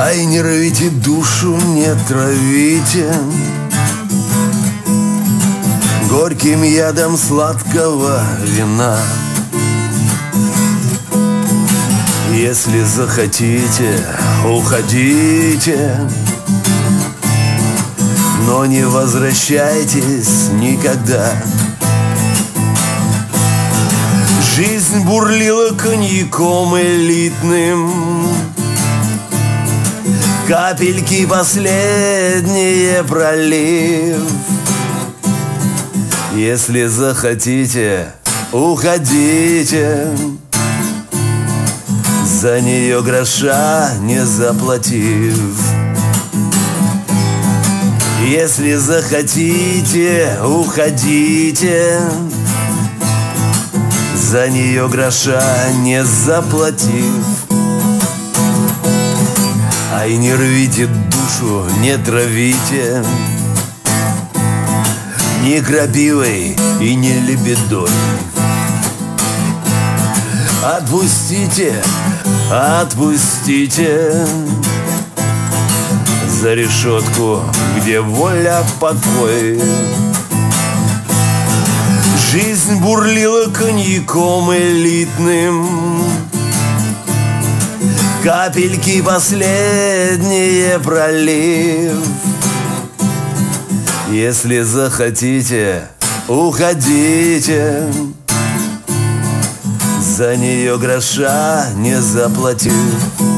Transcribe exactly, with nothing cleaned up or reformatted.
Ай, не рвите душу, не травите горьким ядом сладкого вина. Если захотите, уходите, но не возвращайтесь никогда. Жизнь бурлила коньяком элитным, капельки последние пролив. Если захотите, уходите, за нее гроша не заплатив. Если захотите, уходите, за нее гроша не заплатив. Ай, не рвите душу, не травите ни крапивой и ни лебедой. Отпустите, отпустите за решетку, где воля, покой. Жизнь бурлила коньяком элитным, капельки последние пролив. Если захотите, уходите, за нее гроша не заплатив.